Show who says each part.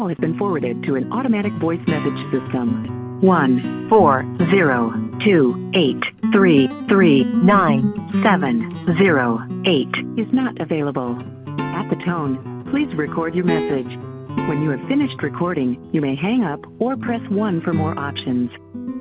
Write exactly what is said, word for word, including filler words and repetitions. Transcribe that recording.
Speaker 1: call has been forwarded to an automatic voice message system. One four zero two eight three three nine seven zero eight is not available. At the tone, please record your message. When you have finished recording, you may hang up or press one for more options.